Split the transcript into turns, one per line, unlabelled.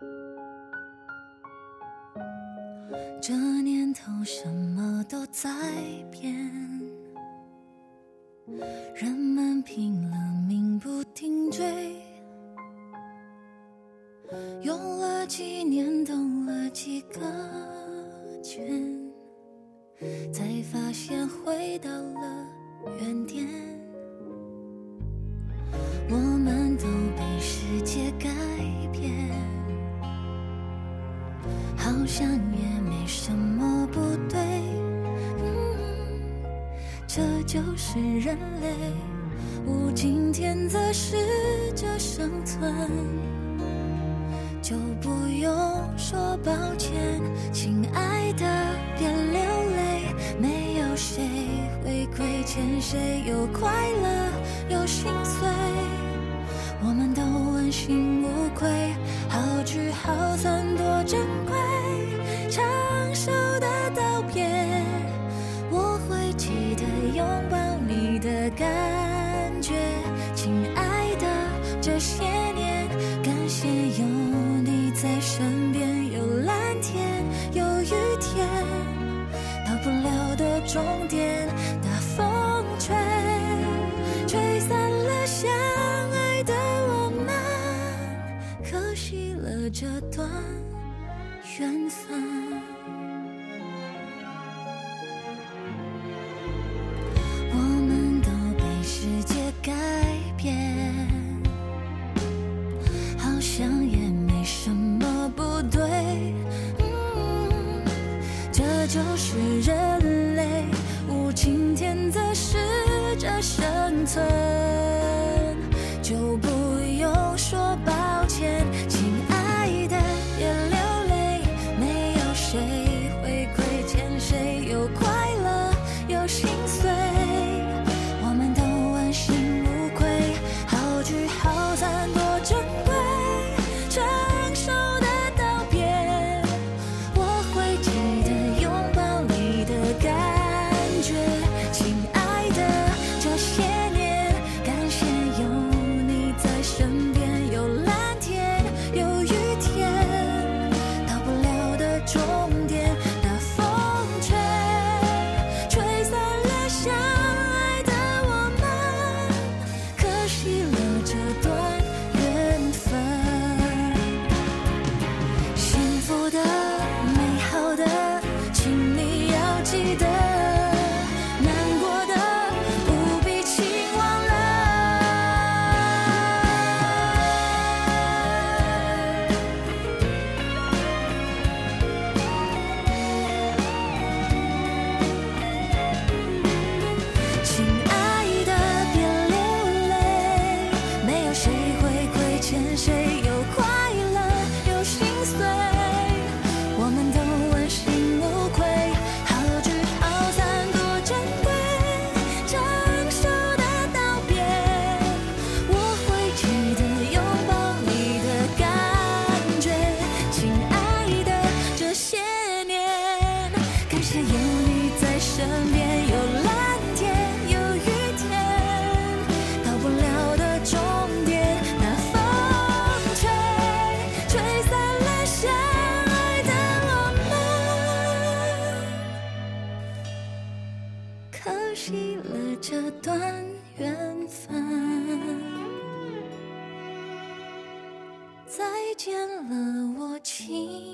这年头什么都在变，人们拼了命不停追，用了几年兜了几个圈，才发现回到了原点。我们都被世界改变，好像也没什么不对，这就是人类，无今天则试着生存，就不用说抱歉，亲爱的别流泪，没有谁会亏欠谁，有快乐有心碎，我们都问心无愧，好聚好散多珍贵，长寿的道别，我会记得拥抱你的感觉，亲爱的这些年，感谢有你在身边，有蓝天有雨天，到不了的终点，大风吹吹散了相爱的我们，可惜了这段缘分。我们都被世界改变，好像也没什么不对，这就是人类，无今天则试着生存，就不用说抱歉，亲爱的别流泪，没有谁会亏欠谁，有快乐有心碎，我们都问心无愧，好聚好散多珍贵，成熟的道别，我会记得拥抱你的感觉，亲爱的这些年，感谢有你在身边，有蓝天有雨天，到不了的终点，大风吹吹散了相爱的我们，可惜了这段缘分，幸福的美好的请你要记得，难过的不必轻忘了，亲爱的别流泪，没有谁会亏欠谁，有快乐有心碎，我们都问心无愧，好聚好散多珍贵，长寿的道别，我会记得拥抱你的感觉，亲爱的这些年，感谢有你在身边，有蓝天有雨天，到不了的终点，那风吹吹散了相爱的我们，可惜了这段缘分，再见了我亲